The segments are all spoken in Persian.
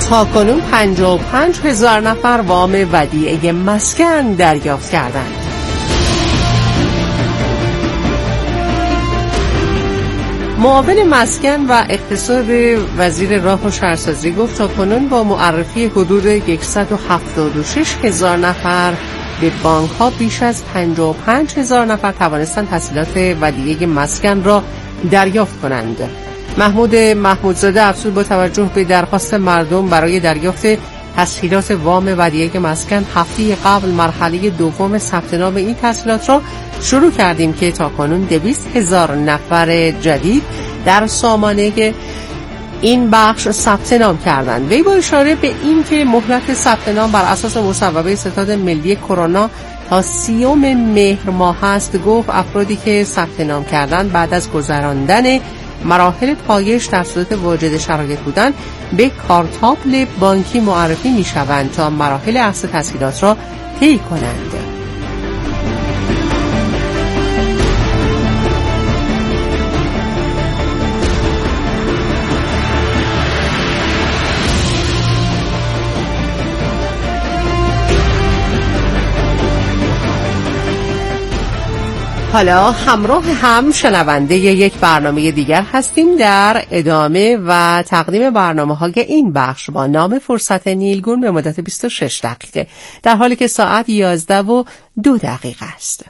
تاکنون 55,000 نفر وام ودیعه مسکن دریافت کردند. معاون مسکن و اقتصاد وزیر راه و شهرسازی گفت تاکنون با معرفی حدود 176,000 نفر به بانک‌ها بیش از 55,000 نفر توانستند تسهیلات ودیعه مسکن را دریافت کنند. محمود محمودزاده افزود با توجه به درخواست مردم برای دریافت تسهیلات وام ودیعه مسکن هفته قبل مرحله دوم ثبت نام این تسهیلات را شروع کردیم که تاکنون 200,000 نفر جدید در سامانه این بخش ثبت نام کردند. وی با اشاره به این که مهلت ثبت نام بر اساس مصوبه ستاد ملی کرونا تا 30 مهر ماه است، گفت افرادی که ثبت نام کردند بعد از گذراندن مراحل پایش در صورت واجد شرایط بودن به کارتابل بانکی معرفی می شوند تا مراحل اخذ تسهیلات را طی کنند. حالا همراه هم شنونده یک برنامه دیگر هستیم در ادامه و تقدیم برنامه‌های این بخش با نام فرصت نیلگون به مدت 26 دقیقه در حالی که ساعت 11:02 است.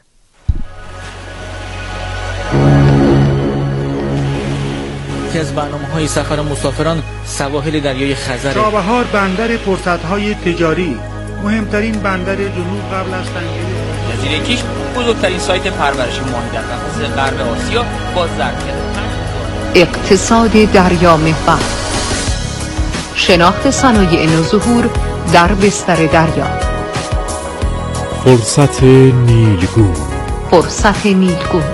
یکی از برنامه‌های سفر مسافران سواحل دریای خزر. چابهار بندر فرصت‌های تجاری، مهمترین بندر جنوب قبل از تنگه جزیره کیش، بزرگترین سایت پرورش ماهی در قفس غرب آسیا با ظرفیت اقتصاد دریا محور، شناخت صنایع نوظهور در بستر دریا. فرصت نیلگون. فرصت نیلگون.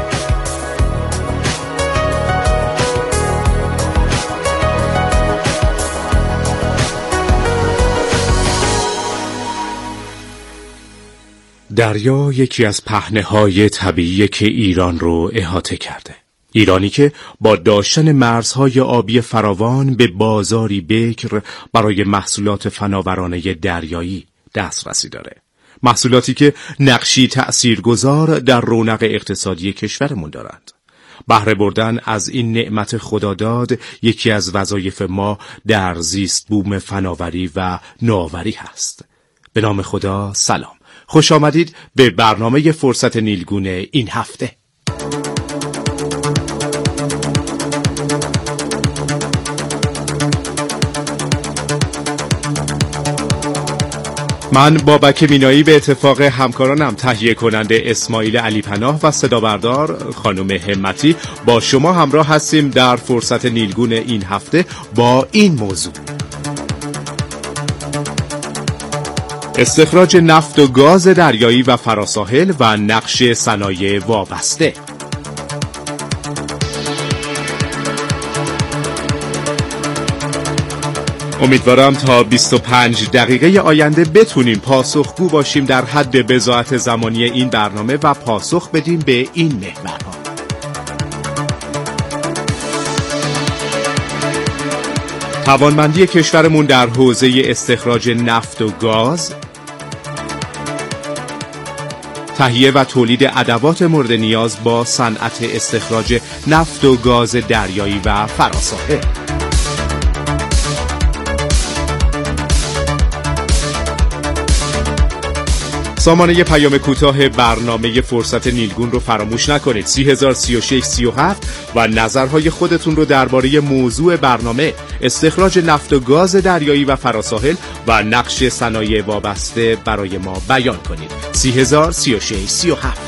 دریا یکی از پهنه‌های طبیعی که ایران رو احاطه کرده. ایرانی که با داشتن مرزهای آبی فراوان به بازاری بکر برای محصولات فناورانه دریایی دسترسی داره. محصولاتی که نقشی تأثیرگذار در رونق اقتصادی کشورمون دارند. بهره بردن از این نعمت خداداد یکی از وظایف ما در زیست بوم فناوری و نوآوری هست. به نام خدا سلام. خوش آمدید به برنامه فرصت نیلگون این هفته. من بابک مینایی به اتفاق همکارانم تهیه کننده اسماعیل علی پناه و صدابردار خانم همتی با شما همراه هستیم در فرصت نیلگون این هفته با این موضوع: استخراج نفت و گاز دریایی و فراساحل و نقش صنایع وابسته. امیدوارم تا 25 دقیقه آینده بتونیم پاسخگو باشیم در حد بضاعت زمانی این برنامه و پاسخ بدیم به این محورها. توانمندی کشورمون در حوزه استخراج نفت و گاز، تهیه و تولید ادوات مورد نیاز با صنعت استخراج نفت و گاز دریایی و فراساحل. سامانه پیام کوتاه برنامه فرصت نیلگون رو فراموش نکنید. 30,03637 و نظرهای خودتون رو درباره موضوع برنامه استخراج نفت و گاز دریایی و فراساحل و نقش صنایع وابسته برای ما بیان کنید. 30,03637.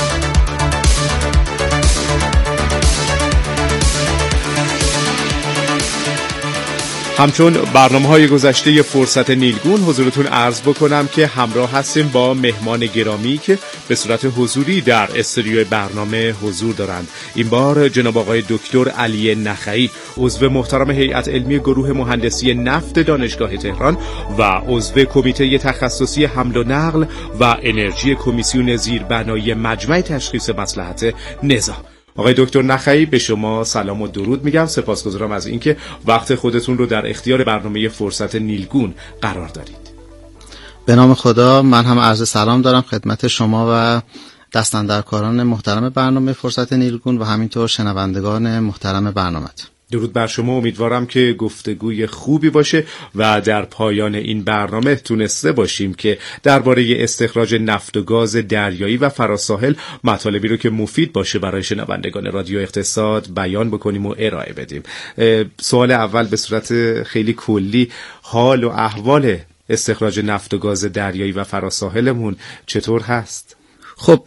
همچون برنامه‌های گذشته فرصت نیلگون حضورتون عرض بکنم که همراه هستیم با مهمان گرامی که به صورت حضوری در استودیو برنامه حضور دارند. این بار جناب آقای دکتر علی نخعی، عضو محترم هیئت علمی گروه مهندسی نفت دانشگاه تهران و عضو کمیته تخصصی حمل و نقل و انرژی کمیسیون زیربنایی مجمع تشخیص مصلحت نظام. آقای دکتر نخعی به شما سلام و درود میگم. سپاسگزارم از اینکه وقت خودتون رو در اختیار برنامه فرصت نیلگون قرار دارید. به نام خدا، من هم عرض سلام دارم خدمت شما و دستاندرکاران محترم برنامه فرصت نیلگون و همینطور شنوندگان محترم برنامه. درود بر شما. امیدوارم که گفتگوی خوبی باشه و در پایان این برنامه تونسته باشیم که درباره استخراج نفت و گاز دریایی و فراساحل مطالبی رو که مفید باشه برای شنوندگان رادیو اقتصاد بیان بکنیم و ارائه بدیم. سوال اول به صورت خیلی کلی، حال و احوال استخراج نفت و گاز دریایی و فراساحلمون چطور هست؟ خب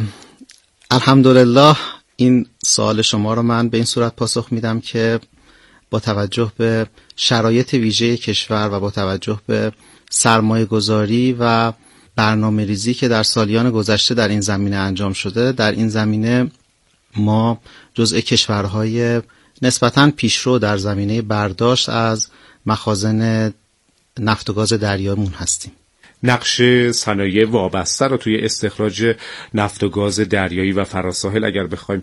الحمدلله این سوال شما رو من به این صورت پاسخ میدم که با توجه به شرایط ویژه کشور و با توجه به سرمایه گذاری و برنامه ریزی که در سالیان گذشته در این زمینه انجام شده، در این زمینه ما جزء کشورهای نسبتاً پیشرو در زمینه برداشت از مخازن نفت و گاز دریاییمون هستیم. نقش صنایع وابسته رو توی استخراج نفت و گاز دریایی و فراساحل اگر بخوایم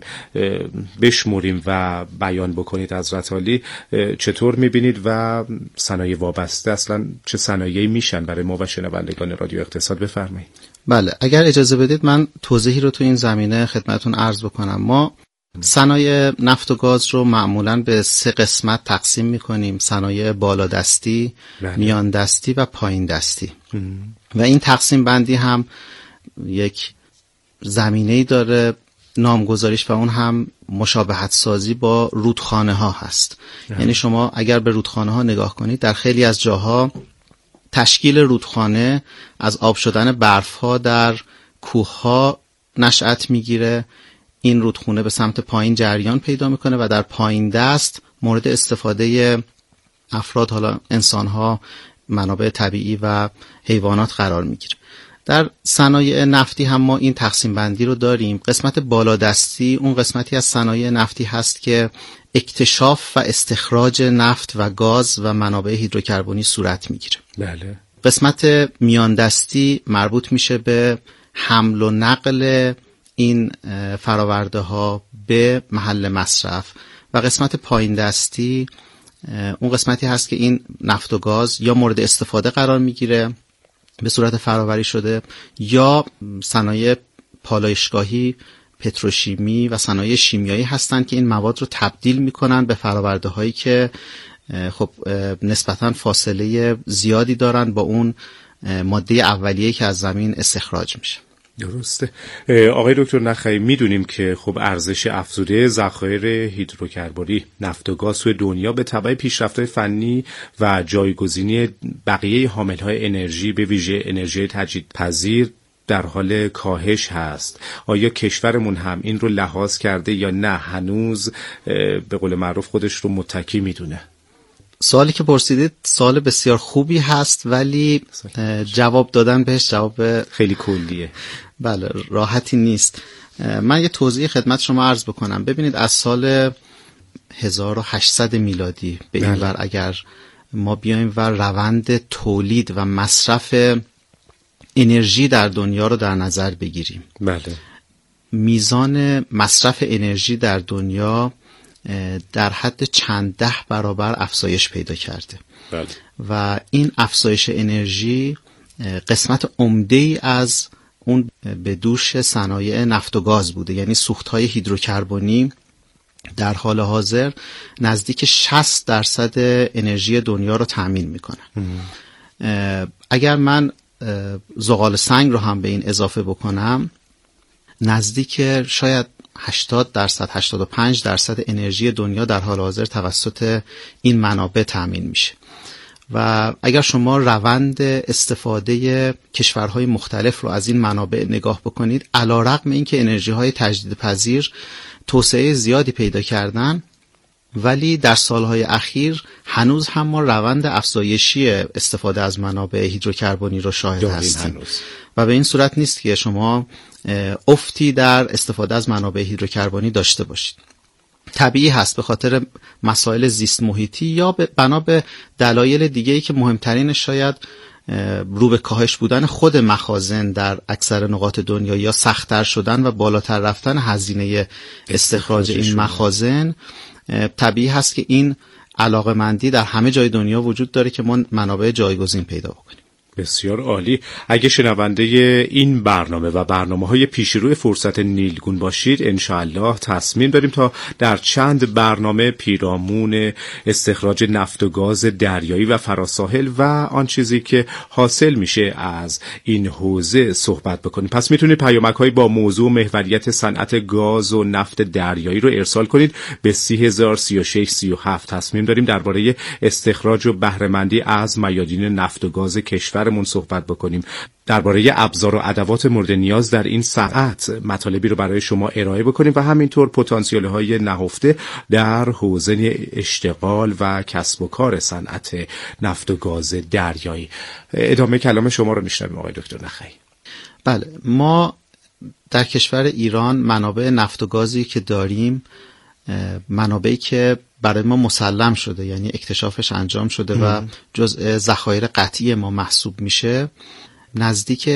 بشمریم و بیان بکنید حضرت عالی، چطور میبینید و صنایع وابسته اصلا چه صنایعی میشن برای ما و شنوندگان رادیو اقتصاد؟ بفرمایید. بله، اگر اجازه بدید من توضیحی رو تو این زمینه خدمتتون عرض بکنم. ما صنایع نفت و گاز رو معمولاً به 3 قسمت تقسیم می‌کنیم: صنایع بالادستی، میان دستی و پایین دستی. و این تقسیم بندی هم یک زمینه‌ای داره نامگذاریش و اون هم مشابهت سازی با رودخانه ها هست. یعنی شما اگر به رودخانه ها نگاه کنید، در خیلی از جاها تشکیل رودخانه از آب شدن برف ها در کوه ها نشأت میگیره. این رودخونه به سمت پایین جریان پیدا میکنه و در پایین دست مورد استفاده افراد، حالا انسانها، منابع طبیعی و حیوانات قرار میگیره. در صنایع نفتی هم ما این تقسیم بندی رو داریم. قسمت بالادستی اون قسمتی از صنایع نفتی هست که اکتشاف و استخراج نفت و گاز و منابع هیدروکربنی صورت میگیره. بله. قسمت میان دستی مربوط میشه به حمل و نقل این فراورده ها به محل مصرف و قسمت پایین دستی اون قسمتی هست که این نفت و گاز یا مورد استفاده قرار میگیره به صورت فراوری شده یا صنایع پالایشگاهی، پتروشیمی و صنایع شیمیایی هستند که این مواد رو تبدیل میکنن به فراورده هایی که خب نسبتاً فاصله زیادی دارن با اون ماده اولیه‌ای که از زمین استخراج میشه. درسته. آقای دکتر نخعی، میدونیم که خب ارزش افزوده ذخایر هیدروکربنی نفت و گاز توی دنیا به تبع پیشرفت‌های فنی و جایگزینی بقیه حامل‌های انرژی به ویژه انرژی تجدیدپذیر در حال کاهش هست. آیا کشورمون هم این رو لحاظ کرده یا نه هنوز به قول معروف خودش رو متکی میدونه؟ سوالی که پرسیدید سوال بسیار خوبی هست، ولی جواب دادن بهش جواب خیلی کلیه. بله، راحتی نیست. من یه توضیح خدمت شما عرض بکنم. ببینید از سال 1800 میلادی به این ور اگر ما بیایم و روند تولید و مصرف انرژی در دنیا رو در نظر بگیریم، بله، میزان مصرف انرژی در دنیا در حد چند 10 برابر افزایش پیدا کرده. بله. و این افزایش انرژی قسمت عمده‌ای از اون به دوش صنایع نفت و گاز بوده. یعنی سوخت‌های هیدروکربنی در حال حاضر نزدیک 60% انرژی دنیا رو تأمین میکنن. اگر من زغال سنگ رو هم به این اضافه بکنم، نزدیک شاید 80%، 85% انرژی دنیا در حال حاضر توسط این منابع تأمین میشه. و اگر شما روند استفاده کشورهای مختلف رو از این منابع نگاه بکنید، علیرغم اینکه انرژی‌های تجدیدپذیر توسعه زیادی پیدا کردن، ولی در سالهای اخیر هنوز هم ما روند افزایشی استفاده از منابع هیدروکربنی رو شاهد هستیم و به این صورت نیست که شما افتی در استفاده از منابع هیدروکربنی داشته باشید. طبیعی هست به خاطر مسائل زیست محیطی یا بنا به دلایل دیگه‌ای که مهمترین شاید رو به کاهش بودن خود مخازن در اکثر نقاط دنیا یا سخت‌تر شدن و بالاتر رفتن هزینه استخراج این مخازن، طبیعی هست که این علاقه‌مندی در همه جای دنیا وجود داره که ما منابع جایگزین پیدا بکنیم. بسیار عالی. اگه شنونده این برنامه و برنامه‌های پیشروی فرصت نیلگون باشید، انشاءالله تصمیم داریم تا در چند برنامه پیرامون استخراج نفت و گاز دریایی و فراساحل و آن چیزی که حاصل میشه از این حوزه صحبت بکنیم. پس میتونید پیامک‌های با موضوع محوریت صنعت گاز و نفت دریایی رو ارسال کنید به 303637. تصمیم داریم درباره استخراج و بهره‌مندی از میادین نفت و گاز کشور صحبت بکنیم، درباره ابزار و ادوات مورد نیاز در این صنعت مطالبی رو برای شما ارائه بکنیم و همینطور پتانسیل‌های نهفته در حوزه اشتغال و کسب و کار صنعت نفت و گاز دریایی. ادامه کلام شما رو میشنویم آقای دکتر نخعی. بله، ما در کشور ایران منابع نفت و گازی که داریم، منابعی که برای ما مسلم شده، یعنی اکتشافش انجام شده و جزء ذخایر قطعی ما محسوب میشه، نزدیک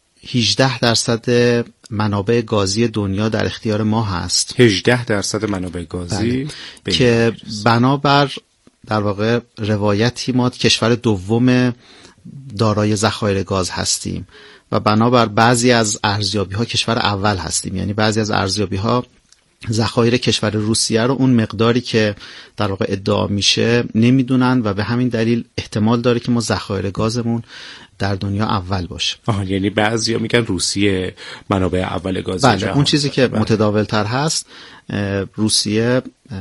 18% منابع گازی دنیا در اختیار ما هست. 18% منابع گازی که بنابر در واقع روایتی ما کشور دوم دارای ذخایر گاز هستیم و بنابر بعضی از ارزیابی‌ها کشور اول هستیم. یعنی بعضی از ارزیابی‌ها ذخایر کشور روسیه رو اون مقداری که در واقع ادعا میشه نمیدونن و به همین دلیل احتمال داره که ما ذخایر گازمون در دنیا اول باشه. یعنی بعضیا میگن روسیه منابع اول گاز جهان. بله، اون چیزی که متداول تر هست، روسیه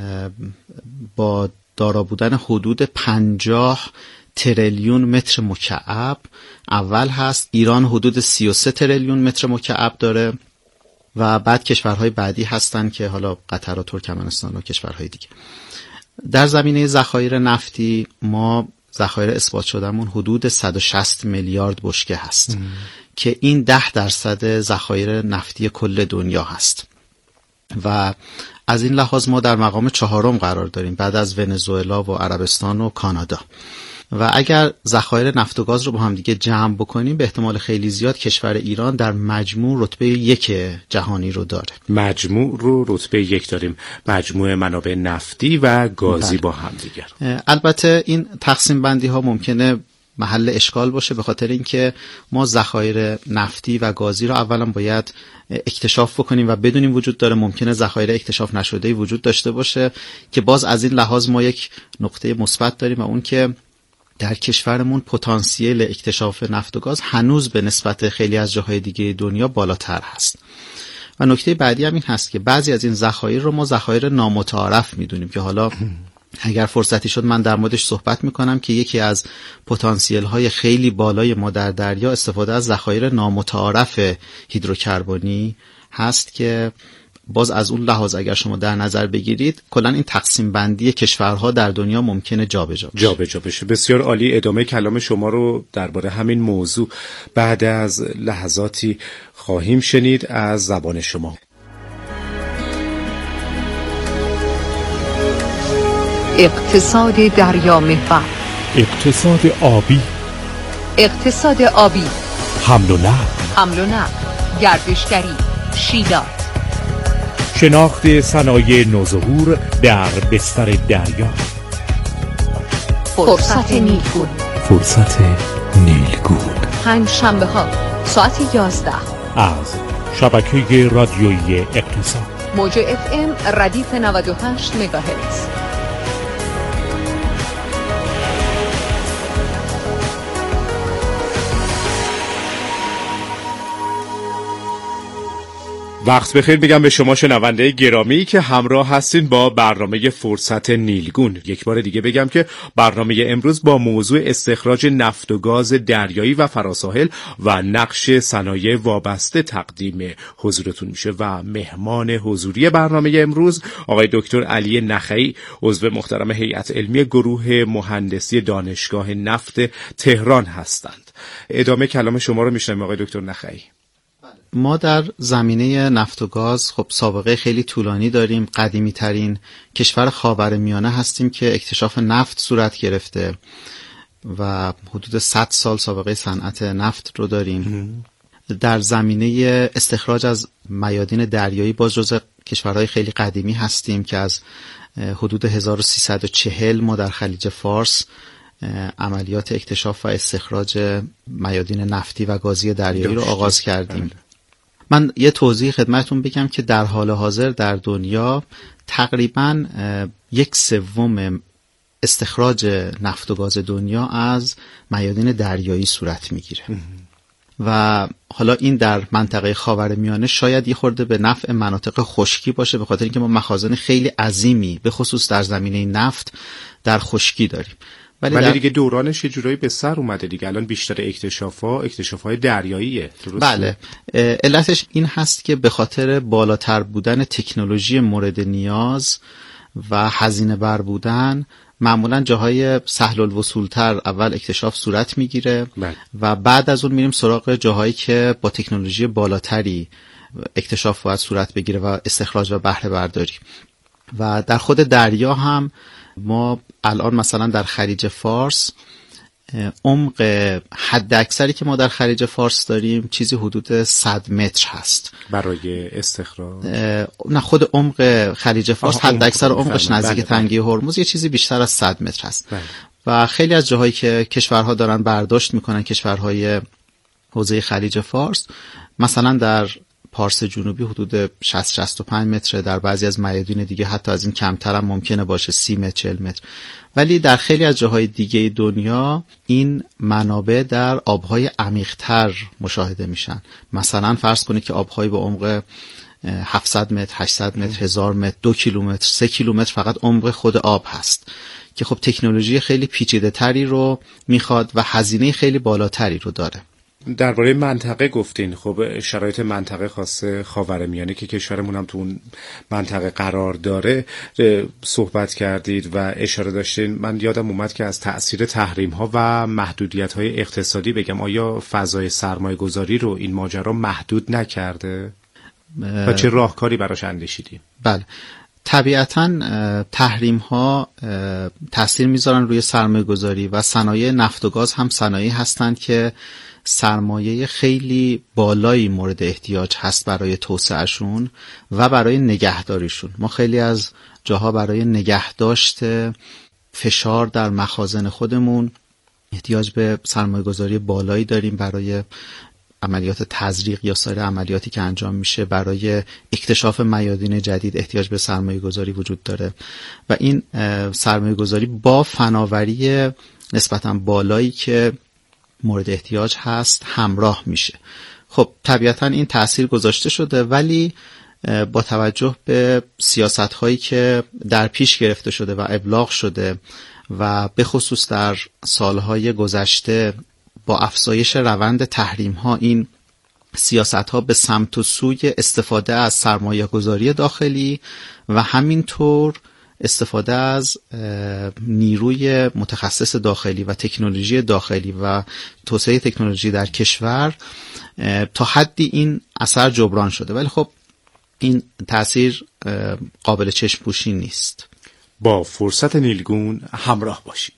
با دارا بودن حدود 50 تریلیون متر مکعب اول هست. ایران حدود 33 تریلیون متر مکعب داره و بعد کشورهای بعدی هستن که حالا قطر و ترکمنستان و کشورهای دیگه. در زمینه ذخایر نفتی ما ذخایر اثبات شدهمون حدود 160 میلیارد بشکه هست که این 10% ذخایر نفتی کل دنیا هست و از این لحاظ ما در مقام 4 قرار داریم بعد از ونزوئلا و عربستان و کانادا. و اگر ذخایر نفت و گاز رو با هم دیگه جمع بکنیم به احتمال خیلی زیاد کشور ایران در مجموع رتبه 1 جهانی رو داره. مجموع رو رتبه 1 داریم، مجموع منابع نفتی و گازی با هم دیگر. البته این تقسیم بندی ها ممکنه محل اشکال باشه به خاطر اینکه ما ذخایر نفتی و گازی رو اولا باید اکتشاف بکنیم و بدونیم وجود داره. ممکنه ذخایر اکتشاف نشده‌ای وجود داشته باشه که باز از این لحاظ ما یک نقطه مثبت داریم و اون که در کشورمون پتانسیل اکتشاف نفت و گاز هنوز به نسبت خیلی از جاهای دیگه دنیا بالاتر هست. و نکته بعدی هم این هست که بعضی از این ذخایر رو ما ذخایر نامتعارف میدونیم که حالا اگر فرصتی شد من در موردش صحبت میکنم که یکی از پتانسیل های خیلی بالای ما در دریا استفاده از ذخایر نامتعارف هیدروکربنی هست که باز از اون لحاظ اگر شما در نظر بگیرید کلا این تقسیم بندی کشورها در دنیا ممکنه جابجا بشه. بسیار عالی. ادامه کلام شما رو درباره همین موضوع بعد از لحظاتی خواهیم شنید از زبان شما. اقتصاد دریا محور، اقتصاد آبی، اقتصاد آبی، حمل و نقل، گردشگری، شیلات، شناخت صنایع نوظهور در بستر دریا، فرصت نیلگون. فرصت نیلگون 5 شنبه ها ساعت 11 از شبکه رادیویی اقتصاد، موج FM ردیف 98 مگاهرتز. وقت بخیر میگم به شما شنونده گرامی که همراه هستین با برنامه فرصت نیلگون. یک بار دیگه بگم که برنامه امروز با موضوع استخراج نفت و گاز دریایی و فراساحل و نقش صنایع وابسته تقدیم حضورتون میشه و مهمان حضوری برنامه امروز آقای دکتر علی نخعی، عضو محترم هیئت علمی گروه مهندسی دانشگاه نفت تهران هستند. ادامه کلام شما رو میشنویم آقای دکتر نخعی. ما در زمینه نفت و گاز خب سابقه خیلی طولانی داریم. قدیمی ترین کشور خاورمیانه هستیم که اکتشاف نفت صورت گرفته و حدود 100 سال سابقه صنعت نفت رو داریم. در زمینه استخراج از میادین دریایی باز جزو کشورهای خیلی قدیمی هستیم که از حدود 1340 ما در خلیج فارس عملیات اکتشاف و استخراج میادین نفتی و گازی دریایی رو آغاز کردیم. من یه توضیح خدمتتون بگم که در حال حاضر در دنیا تقریباً 1/3 استخراج نفت و گاز دنیا از میادین دریایی صورت میگیره و حالا این در منطقه خاورمیانه شاید یه خورده به نفع مناطق خشکی باشه، به خاطر اینکه ما مخازن خیلی عظیمی به خصوص در زمینه نفت در خشکی داریم. ولی دیگه دورانش یه جورایی به سر اومده دیگه، الان بیشتر اکتشاف‌های دریاییه، درسته؟ بله، علتش این هست که به خاطر بالاتر بودن تکنولوژی مورد نیاز و هزینه بر بودن معمولا جاهای سهل الوصولتر اول اکتشاف صورت میگیره و بعد از اون میریم سراغ جاهایی که با تکنولوژی بالاتری اکتشاف باید صورت بگیره و استخراج و بهره برداری. و در خود دریا هم ما الان مثلا در خلیج فارس عمق حد اکثری که ما در خلیج فارس داریم چیزی حدود 100 متر هست برای استخراج. نه، خود عمق خلیج فارس حد اکثر عمقش نزدیک تنگه هرمز یه چیزی بیشتر از 100 متر هست. و خیلی از جاهایی که کشورها دارن برداشت میکنن، کشورهای حوزه خلیج فارس، مثلا در پارس جنوبی حدود 60-65 متر، در بعضی از میادین دیگه حتی از این کمتر هم ممکنه باشه، 30 متر 40 متر. ولی در خیلی از جاهای دیگه دنیا این منابع در آبهای عمیق‌تر مشاهده میشن. مثلا فرض کنید که آبهای به عمق 700 متر، 800 متر، 1000 متر، 2 کیلومتر، 3 کیلومتر فقط عمق خود آب هست که خب تکنولوژی خیلی پیچیده تری رو میخواد و هزینه خیلی بالاتری رو داره. درباره منطقه گفتین، خب شرایط منطقه خاصه خاورمیانه که کشورمون هم تو اون منطقه قرار داره صحبت کردید و اشاره داشتین. من یادم اومد که از تأثیر تحریم‌ها و محدودیت‌های اقتصادی بگم، آیا فضای سرمایه‌گذاری رو این ماجرا محدود نکرده و چه راهکاری براش اندیشیدیم؟ بله، طبیعتاً تحریم‌ها تأثیر میذارن روی سرمایه‌گذاری و صنایع نفت و گاز هم صنایعی هستند که سرمایه خیلی بالایی مورد احتیاج هست برای توسعهشون و برای نگهداریشون. ما خیلی از جاها برای نگهداشت فشار در مخازن خودمون احتیاج به سرمایه‌گذاری بالایی داریم، برای عملیات تزریق یا سایر عملیاتی که انجام میشه، برای اکتشاف میادین جدید احتیاج به سرمایه‌گذاری وجود داره و این سرمایه‌گذاری با فناوری نسبتاً بالایی که مورد احتیاج هست همراه میشه. خب طبیعتاً این تأثیر گذاشته شده، ولی با توجه به سیاست‌هایی که در پیش گرفته شده و ابلاغ شده و به خصوص در سالهای گذشته با افزایش روند تحریم‌ها، این سیاست‌ها به سمت و سوی استفاده از سرمایه‌گذاری داخلی و همینطور استفاده از نیروی متخصص داخلی و تکنولوژی داخلی و توسعه تکنولوژی در کشور تا حدی این اثر جبران شده، ولی خب این تأثیر قابل چشم پوشی نیست. با فرصت نیلگون همراه باشید.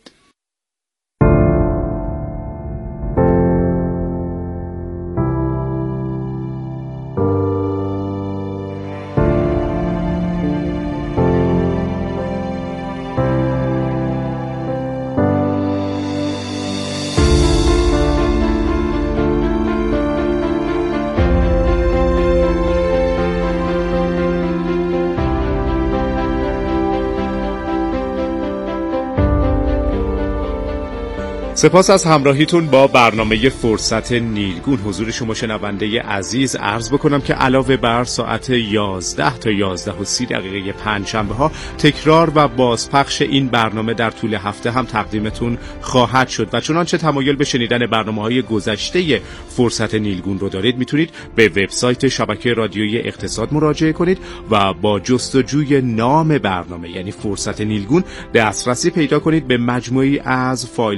سپاس از همراهیتون با برنامه فرصت نیلگون. حضور شما شنونده عزیز عرض بکنم که علاوه بر ساعت 11 تا 11:30 پنجشنبه ها تکرار و بازپخش این برنامه در طول هفته هم تقدیمتون خواهد شد و چنانچه تمایل به شنیدن برنامه‌های گذشته فرصت نیلگون رو دارید، میتونید به وبسایت شبکه رادیویی اقتصاد مراجعه کنید و با جستجوی نام برنامه یعنی فرصت نیلگون دسترسی پیدا کنید به مجموعی از فایل‌های صوتی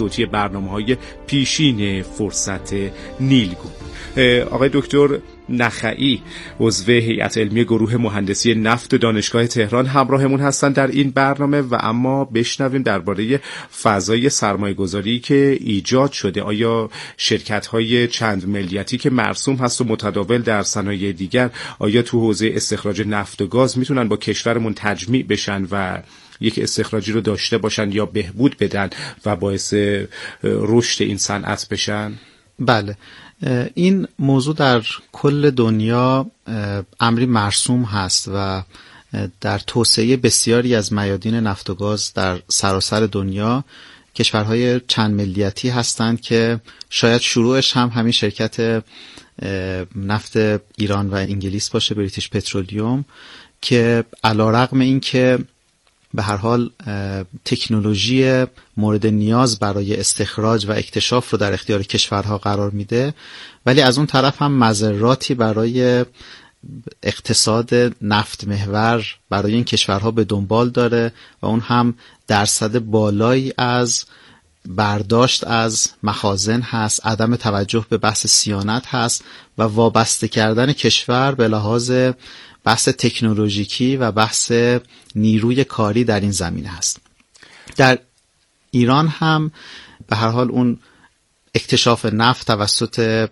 صوتی برنامه‌های پیشین فرصت نیلگون. آقای دکتر نخعی عضو هیئت علمی گروه مهندسی نفت دانشگاه تهران همراهمون هستن در این برنامه و اما بشنویم درباره فضای سرمایه‌گذاری که ایجاد شده. آیا شرکت‌های چند ملیتی که مرسوم هست و متداول در صنایع دیگر، آیا تو حوزه استخراج نفت و گاز میتونن با کشورمون تجمیع بشن و یک استخراجی رو داشته باشن یا بهبود بدن و باعث رشد این صنعت بشن؟ بله، این موضوع در کل دنیا امری مرسوم هست و در توسعه بسیاری از میادین نفت و گاز در سراسر دنیا کشورهای چند ملیتی هستند که شاید شروعش هم همین شرکت نفت ایران و انگلیس باشه، بریتیش پترولیوم، که علیرغم این که به هر حال تکنولوژی مورد نیاز برای استخراج و اکتشاف رو در اختیار کشورها قرار میده، ولی از اون طرف هم مضراتی برای اقتصاد نفت محور برای این کشورها به دنبال داره و اون هم درصد بالایی از برداشت از مخازن هست، عدم توجه به بحث صیانت هست و وابسته کردن کشور به لحاظ بحث تکنولوژیکی و بحث نیروی کاری در این زمینه هست. در ایران هم به هر حال اون اکتشاف نفت توسط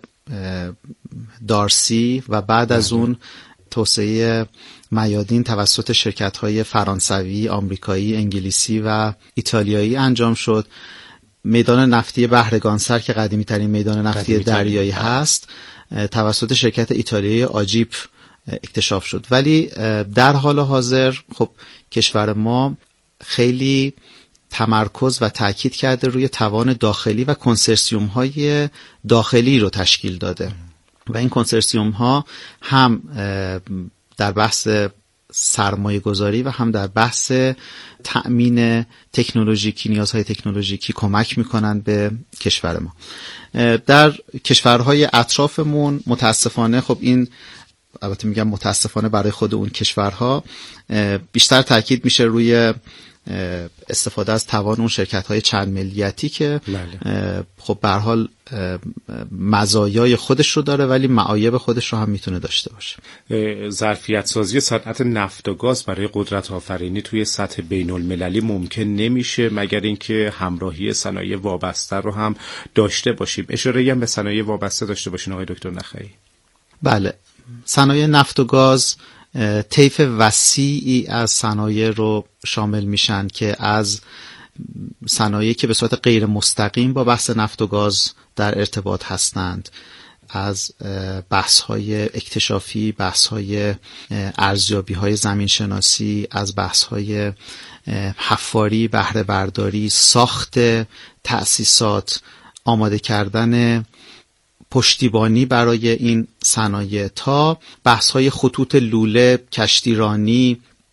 دارسی و بعد از اون توسعه میادین توسط شرکت‌های فرانسوی، آمریکایی، انگلیسی و ایتالیایی انجام شد. میدان نفتی بهرگانسر که قدیمی ترین میدان نفتی دریایی هست توسط شرکت ایتالیایی آجیپ اکتشاف شد، ولی در حال حاضر خب کشور ما خیلی تمرکز و تاکید کرده روی توان داخلی و کنسرسیوم های داخلی رو تشکیل داده و این کنسرسیوم ها هم در بحث سرمایه گذاری و هم در بحث تأمین تکنولوژیکی، نیازهای تکنولوژیکی کمک میکنن به کشور ما. در کشورهای اطرافمون متاسفانه خب این، البته میگم متاسفانه برای خود اون کشورها، بیشتر تاکید میشه روی استفاده از توان اون شرکت‌های چند ملیتی که خب به هر حال مزایای خودش رو داره ولی معایب خودش رو هم میتونه داشته باشه. ظرفیت سازی صنعت نفت و گاز برای قدرت آفرینی توی سطح بین المللی ممکن نمیشه مگر اینکه همراهی صنایع وابسته رو هم داشته باشیم. اشاره هم به صنایع وابسته داشته باشین آقای دکتر نخعی. بله، صنایع نفت و گاز طیف وسیعی از صنایع رو شامل میشن که از صنایعی که به صورت غیر مستقیم با بحث نفت و گاز در ارتباط هستند، از بحث‌های اکتشافی، بحث‌های ارزیابی‌های زمینشناسی، از بحث‌های حفاری، بهره برداری، ساخت تأسیسات، آماده کردن پشتیبانی برای این صنایع تا بحث‌های خطوط لوله، کشتیرانی،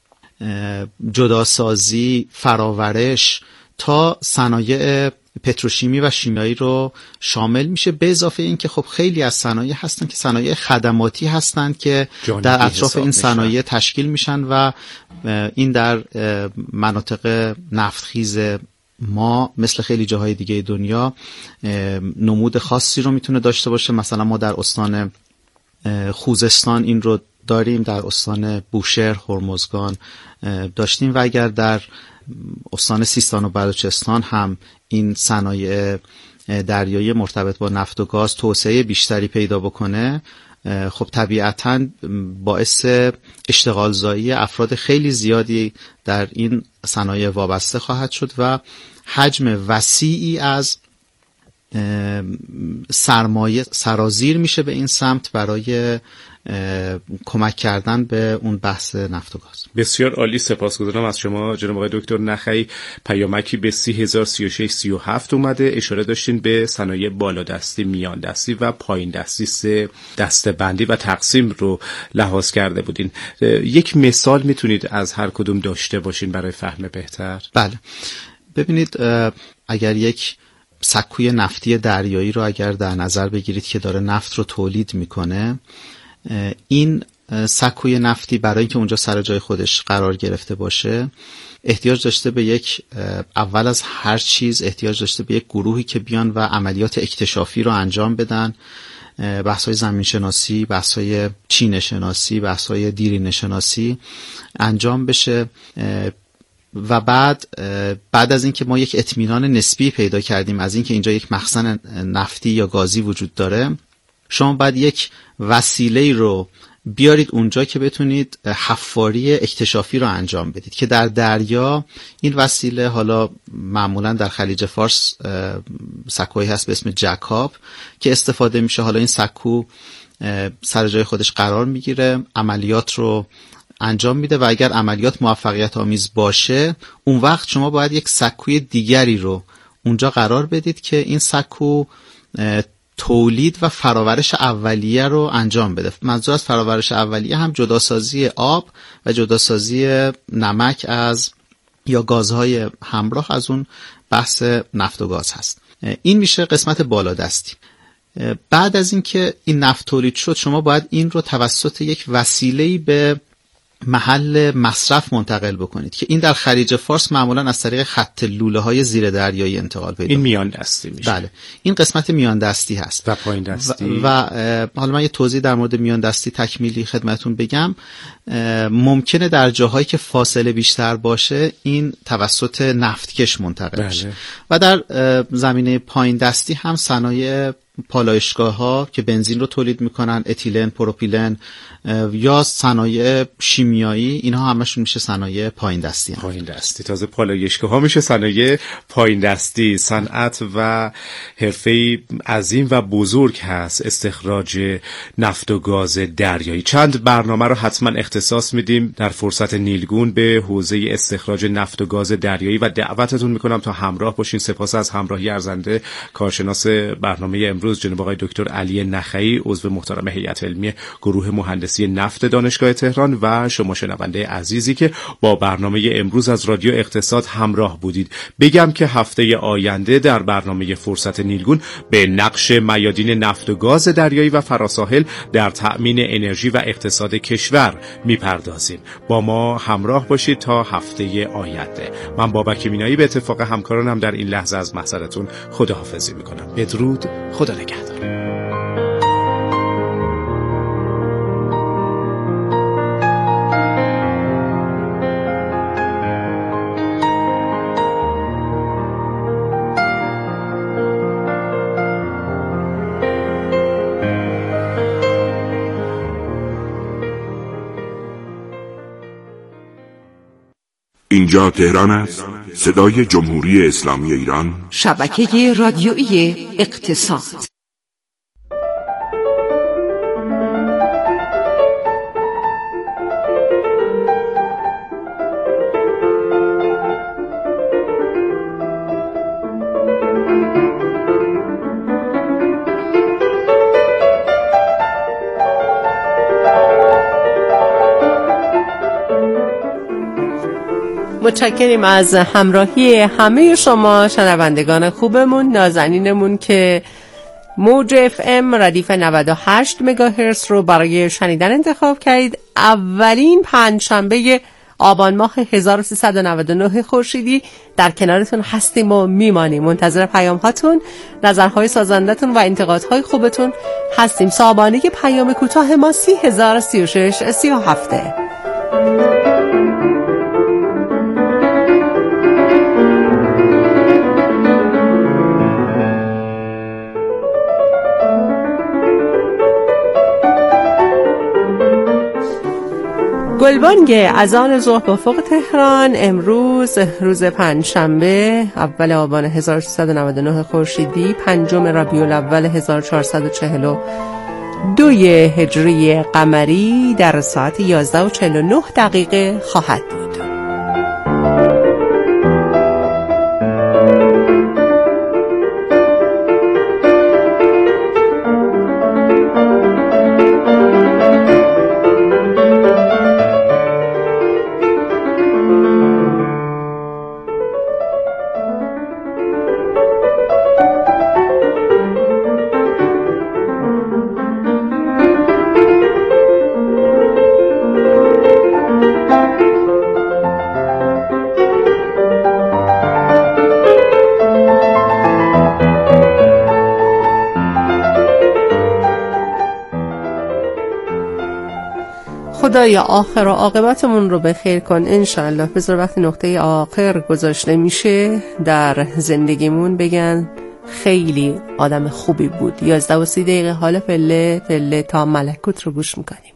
جداسازی، فراورش تا صنایع پتروشیمی و شیمیایی رو شامل میشه، به اضافه این که خب خیلی از صنایع هستن که صنایع خدماتی هستن که در اطراف این صنایع تشکیل میشن و این در مناطق نفتخیز ما مثل خیلی جاهای دیگه دنیا نمود خاصی رو میتونه داشته باشه. مثلا ما در استان خوزستان این رو داریم، در استان بوشهر، هرمزگان داشتیم و اگر در استان سیستان و بلوچستان هم این صنایع دریایی مرتبط با نفت و گاز توسعه بیشتری پیدا بکنه، خب طبیعتاً باعث اشتغال زایی افراد خیلی زیادی در این صنایع وابسته خواهد شد و حجم وسیعی از سرمایه سرازیر میشه به این سمت برای کمک کردن به اون بحث نفت و گاز. بسیار عالی، سپاسگزارم از شما جناب آقای دکتر نخعی. پیامکی به 3003637 اومده. اشاره داشتین به صنایع بالادستی، میان دستی و پایین دستی، 3 دسته بندی و تقسیم رو لحاظ کرده بودین. یک مثال میتونید از هر کدوم داشته باشین برای فهم بهتر؟ بله، ببینید اگر یک سکوی نفتی دریایی رو اگر در نظر بگیرید که داره نفت رو تولید میکنه، این سکوی نفتی برای اینکه اونجا سر جای خودش قرار گرفته باشه احتیاج داشته به یک اول از هر چیز احتیاج داشته به یک گروهی که بیان و عملیات اکتشافی رو انجام بدن، بحث‌های زمین شناسی، بحث‌های چینه شناسی، بحث‌های دیرینه شناسی انجام بشه و بعد از اینکه ما یک اطمینان نسبی پیدا کردیم از اینکه اینجا یک مخزن نفتی یا گازی وجود داره، شما باید یک وسیله رو بیارید اونجا که بتونید حفاری اکتشافی رو انجام بدید که در دریا این وسیله حالا معمولا در خلیج فارس سکویی هست به اسم جکاب که استفاده میشه. حالا این سکو سر جای خودش قرار میگیره، عملیات رو انجام میده و اگر عملیات موفقیت آمیز باشه اون وقت شما باید یک سکوی دیگری رو اونجا قرار بدید که این سکو تولید و فراورش اولیه رو انجام بده. منظور از فراورش اولیه هم جداسازی آب و جداسازی نمک از یا گازهای همراه از اون بحث نفت و گاز هست. این میشه قسمت بالادستی. بعد از اینکه این نفت تولید شد شما باید این رو توسط یک وسیله‌ای به محل مصرف منتقل بکنید که این در خلیج فارس معمولا از طریق خط لوله‌های زیر دریایی انتقال پیدا این میان دستی میشه. بله این قسمت میان دستی هست و پایین دستی و حالا من یه توضیح در مورد میان دستی تکمیلی خدمتون بگم. ممکنه در جاهایی که فاصله بیشتر باشه این توسط نفتکش منتقل بشه و در زمینه پایین دستی هم صنایع پالایشگاه‌ها که بنزین رو تولید میکنن، اتیلن، پروپیلن یا صنایع شیمیایی، اینها همشون میشه صنایع پایین دستی هم. پایین دستی. تازه پالایشگاه‌ها میشه صنایع پایین دستی. صنعت و حرفه‌ای عظیم و بزرگ هست استخراج نفت و گاز دریایی. چند برنامه رو حتما اختصاص میدیم در فرصت نیلگون به حوزه استخراج نفت و گاز دریایی و دعوتتون میکنم تا همراه باشین. سپاس از همراهی ارزنده کارشناس برنامه امروز جناب آقای دکتر علی نخعی، عضو محترم هیئت علمی گروه مهندسی نفت دانشگاه تهران و شما شنونده عزیزی که با برنامه امروز از رادیو اقتصاد همراه بودید. بگم که هفته آینده در برنامه فرصت نیلگون به نقش میادین نفت و گاز دریایی و فراساحل در تأمین انرژی و اقتصاد کشور میپردازیم. با ما همراه باشید تا هفته آینده. من بابک مینایی به اتفاق همکارانم در این لحظه از محضرتون خداحافظی میکنم. بدرود، خدا نگهدار. اینجا تهران است، صدای جمهوری اسلامی ایران، شبکه رادیویی اقتصاد. متشکریم از همراهی همه شما شنوندگان خوبمون، نازنینمون که موج FM ردیف 98 مگاهرتز رو برای شنیدن انتخاب کردید. اولین پنجشنبه آبان ماه 1399 خورشیدی در کنارتون هستیم و میمانیم. منتظر پیام هاتون، نظرهای سازندتون و انتقادهای خوبتون هستیم. صاحبانه پیام کوتاه ما 3003637. گلبانگ اذان ظهر به افق تهران. امروز روز پنجشنبه اول آبان 1399 خورشیدی، 5 ربیع الاول 1442 هجری قمری در ساعت 11:49 خواهد بود. خدایا آخر و عاقبتمون رو به خیر کن انشالله. بذار وقتی نقطه آخر گذاشته میشه در زندگیمون بگن خیلی آدم خوبی بود. 11:30 حالا پله تا ملکوت رو گوش میکنیم.